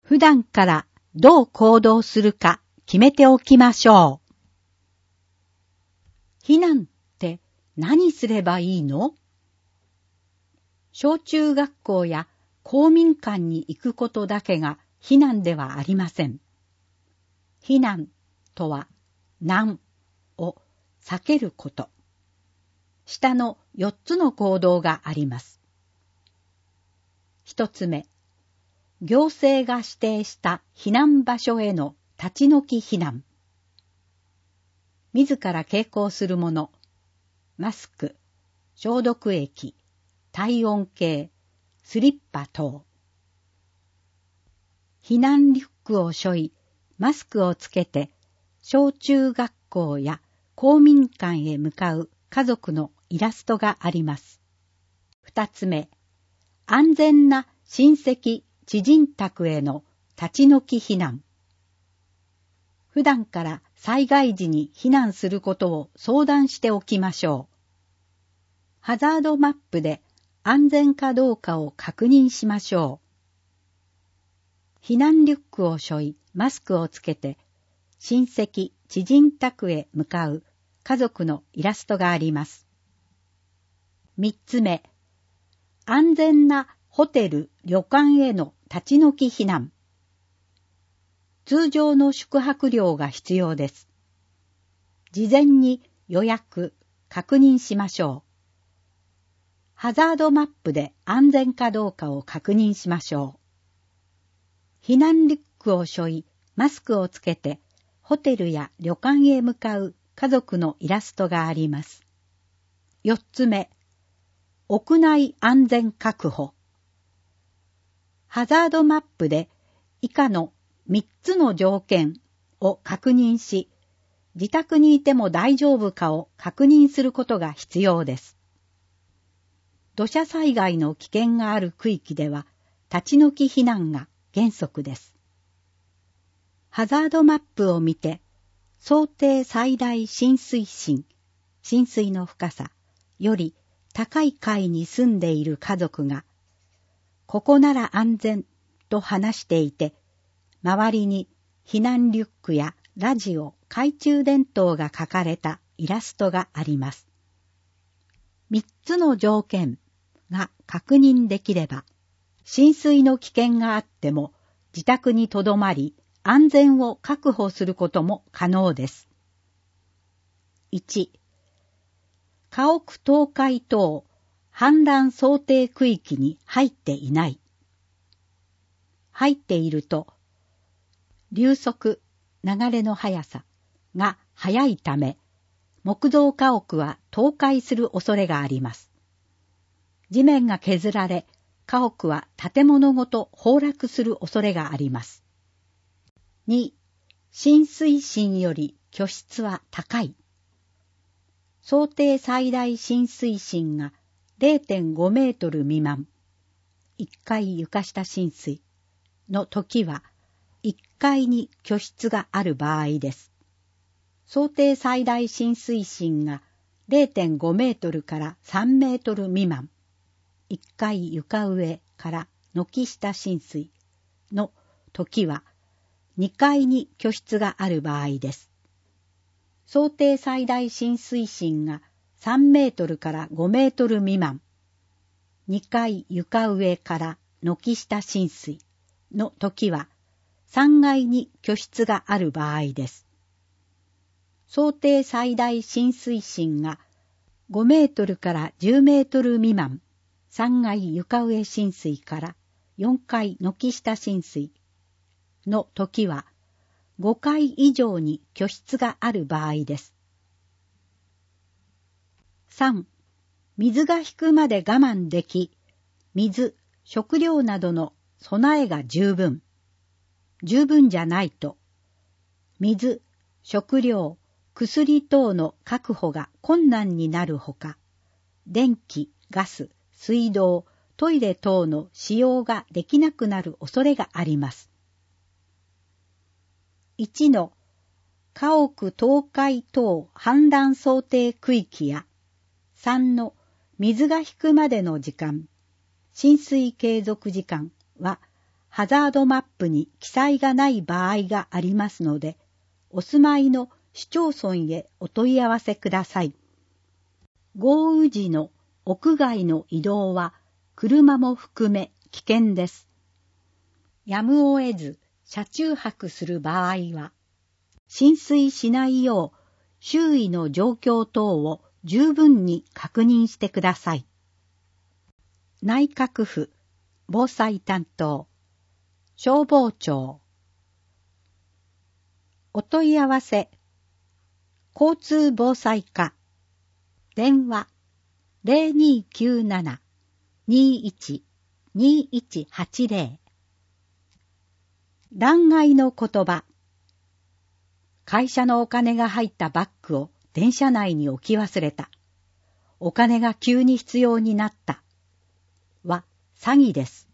普段からどう行動するか決めておきましょう。避難って何すればいいの？小中学校や公民館に行くことだけが避難ではありません。避難とは難を避けること。下の4つの行動があります。1つ目、行政が指定した避難場所への立ち退き避難。自ら携行するもの、マスク、消毒液、体温計、スリッパ等。避難リュックを背負い、マスクをつけて、小中学校や公民館へ向かう家族のイラストがあります。2つ目、安全な親戚、知人宅への立ち退き避難。普段から災害時に避難することを相談しておきましょう。ハザードマップで安全かどうかを確認しましょう。避難リュックを背負い、マスクをつけて、親戚、知人宅へ向かう家族のイラストがあります。3つ目、安全なホテル、旅館への立ち退き避難。通常の宿泊料が必要です。事前に予約、確認しましょう。ハザードマップで安全かどうかを確認しましょう。避難リュックを背負い、マスクをつけて、ホテルや旅館へ向かう家族のイラストがあります。4つ目、屋内安全確保。ハザードマップで以下の3つの条件を確認し、自宅にいても大丈夫かを確認することが必要です。土砂災害の危険がある区域では、立ち退き避難が原則です。ハザードマップを見て、想定最大浸水深、浸水の深さより高い階に住んでいる家族が、ここなら安全と話していて、周りに避難リュックやラジオ、懐中電灯が描かれたイラストがあります。3つの条件が確認できれば、浸水の危険があっても自宅にとどまり安全を確保することも可能です。1、家屋倒壊等氾濫想定区域に入っていない。入っていると、流速、流れの速さが速いため、木造家屋は倒壊する恐れがあります。地面が削られ、家屋は建物ごと崩落する恐れがあります。2、浸水深より居室は高い。想定最大浸水深が 0.5 メートル未満、1階床下浸水の時は、1階に居室がある場合です。想定最大浸水深が 0.5 メートルから3メートル未満、1階床上から軒下浸水の時は、2階に居室がある場合です。想定最大浸水深が3メートルから5メートル未満、2階床上から軒下浸水の時は、3階に居室がある場合です。想定最大浸水深が5メートルから10メートル未満、3階床上浸水から4階軒下浸水の時は、5階以上に居室がある場合です。3、水が引くまで我慢でき、水、食料などの備えが十分じゃないと、水、食料、薬等の確保が困難になるほか、電気、ガス、水道、トイレ等の使用ができなくなる恐れがあります。1の家屋倒壊等氾濫想定区域や、3の水が引くまでの時間、浸水継続時間は、 ハザードマップに記載がない場合がありますので、お住まいの市町村へお問い合わせください。豪雨時の屋外の移動は車も含め危険です。やむを得ず車中泊する場合は、浸水しないよう周囲の状況等を十分に確認してください。内閣府防災担当消防庁。お問い合わせ交通防災課電話 0297-21-2180 弾劾の言葉。会社のお金が入ったバッグを電車内に置き忘れた。お金が急に必要になった。は詐欺です。